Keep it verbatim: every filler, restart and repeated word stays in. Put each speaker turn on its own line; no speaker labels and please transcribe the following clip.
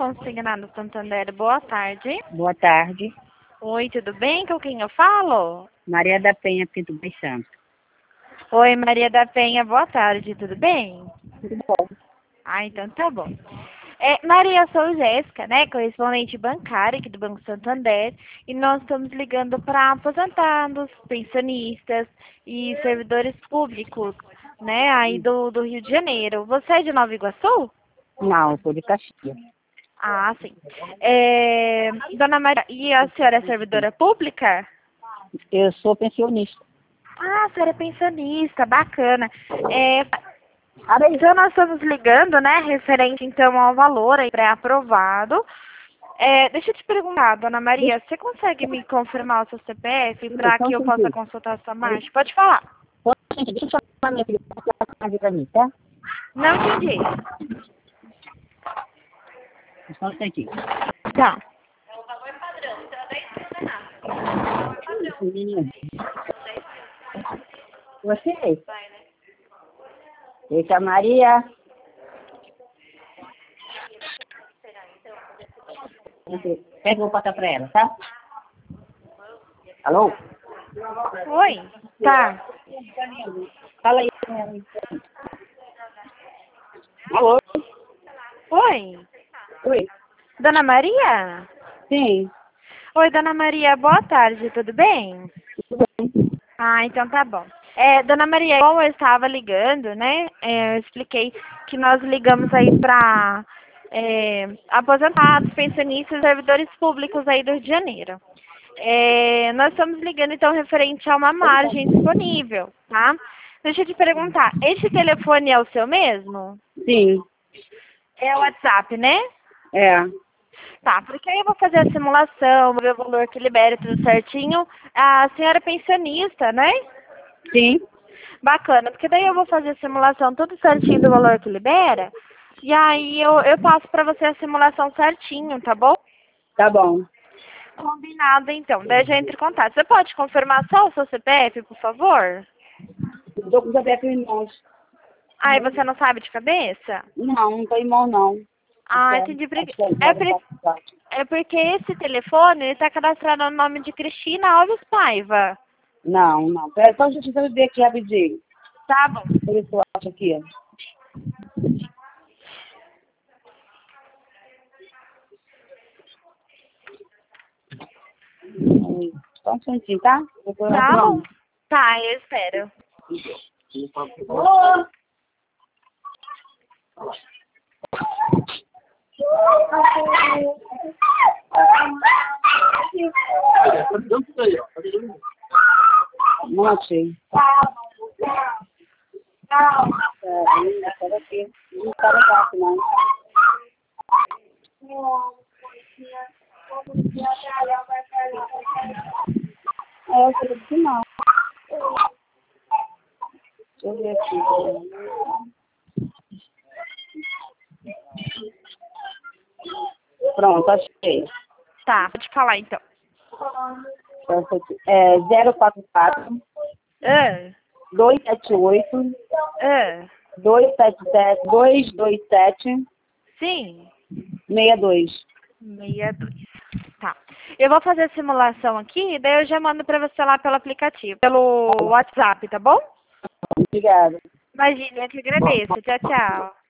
Consignado Santander, boa tarde.
Boa tarde.
Oi, tudo bem? Com quem eu falo?
Maria da Penha Pinto dos Santos.
Oi, Maria da Penha, boa tarde, tudo bem?
Tudo bom?
Ah, então tá bom. É, Maria, eu sou Jéssica, né, correspondente bancária aqui do Banco Santander, e nós estamos ligando para aposentados, pensionistas e servidores públicos, né, aí do, do Rio de Janeiro. Você é de Nova Iguaçu?
Não, eu sou de Caxias.
Ah, sim. É, Dona Maria, e a senhora é servidora pública?
Eu sou pensionista.
Ah, a senhora é pensionista, bacana. É,
Abre aí.
então nós estamos ligando, né, referente então ao valor aí pré-aprovado. É, deixa eu te perguntar, Dona Maria, você consegue me confirmar o seu C P F para
Só um
que eu possa
instantinho.
consultar a sua marcha? Pode falar.
Só um instantinho. Deixa eu chamar minha filha para pra mim, tá?
Não entendi.
Só um instantinho.
Tá.
Menina. Você? Eita, Maria. Pega, eu vou passar para ela, tá? Alô?
Oi? Tá.
Fala aí. Alô?
Oi?
Oi.
Dona Maria?
Sim.
Oi, Dona Maria, boa tarde, tudo bem?
Tudo bem.
Ah, então tá bom. É, Dona Maria, como eu estava ligando, né, é, eu expliquei que nós ligamos aí para é, aposentados, pensionistas e servidores públicos aí do Rio de Janeiro. É, nós estamos ligando, então, referente a uma margem disponível, tá? Deixa eu te perguntar, este telefone é o seu mesmo?
Sim.
É o WhatsApp, né?
É.
Tá, porque aí eu vou fazer a simulação, vou ver o valor que libera, tudo certinho. A senhora é pensionista, né?
Sim.
Bacana, porque daí eu vou fazer a simulação tudo certinho do valor que libera. E aí eu, eu passo pra você a simulação certinho, tá bom?
Tá bom.
Combinado, então. Daí já entre em contato. Você pode confirmar só o seu C P F, por favor?
Estou com o C P F em mãos.
Ai, você não sabe de cabeça?
Não, não tô em mão, não.
Ah,
Acho que
entendi.
é-
Porque-
acho que é
É,
zero
por-
quatro quatro.
é porque esse telefone está cadastrado no nome de Cristina Alves Paiva.
Não, não. Pera, só deixa eu ver aqui rapidinho.
Tá bom.
Deixa eu ver se eu acho aqui. Hum, Só um instantinho, tá? Eu tô
Tá
pronto.
bom. Tá, eu espero.
Alô? Não achei. É, espera aqui. Não tá legal, não. É, eu falei que não. Deixa eu ver aqui. Pronto, achei.
Tá, pode falar então.
Essa aqui. É zero quatro quatro,
Ah,
dois sete oito,
ah,
dois sete sete, dois dois sete,
sim.
seis dois.
sessenta e dois. Tá. Eu vou fazer a simulação aqui, daí eu já mando pra você lá pelo aplicativo, pelo WhatsApp, tá bom?
Obrigada.
Imagina, eu que agradeço. Tchau, tchau.